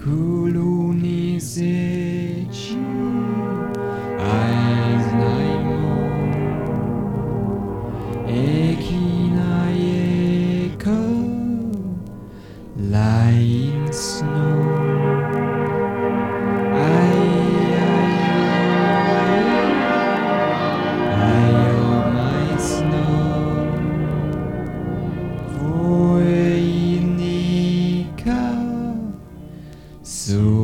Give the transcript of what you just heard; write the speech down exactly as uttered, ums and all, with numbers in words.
Koloniseći aj znajmo Ekina je kao lain snu Aj, aj, aj, aj, maj snu Vojnika su